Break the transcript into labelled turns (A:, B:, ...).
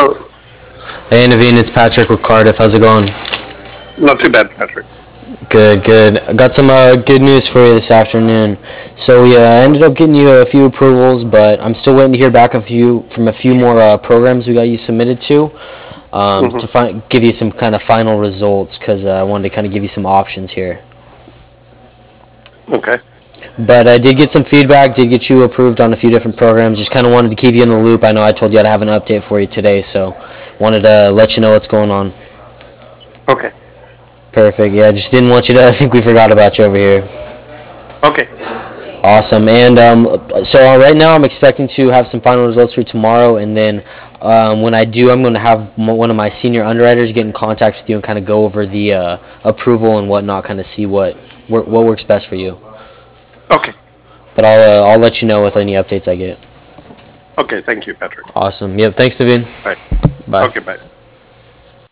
A: Oh,
B: Hey Naveen, it's Patrick with Cardiff. How's it going?
A: not too bad, Patrick.
B: Good, good. I got some good news for you this afternoon. So we ended up getting you a few approvals, but I'm still waiting to hear back from a few more programs we got you submitted to
A: Hmm.
B: give you some kind of final results because I wanted to kind of give you some options here.
A: Okay.
B: But I did get some feedback, did get you approved on a few different programs. Just kind of wanted to keep you in the loop. I know I told you I'd have an update for you today, so wanted to let you know what's going on.
A: Okay.
B: Perfect. Yeah, just didn't want you to think we forgot about you over here.
A: Okay.
B: Awesome. And so right now I'm expecting to have some final results for tomorrow, and then when I do, I'm going to have one of my senior underwriters get in contact with you and kind of go over the approval and whatnot, kind of see what works best for you.
A: Okay.
B: But I'll let you know with any updates I get.
A: Okay. Thank you, Patrick.
B: Awesome. Yep. Thanks, Naveen.
A: Bye.
B: Bye.
A: Okay. Bye.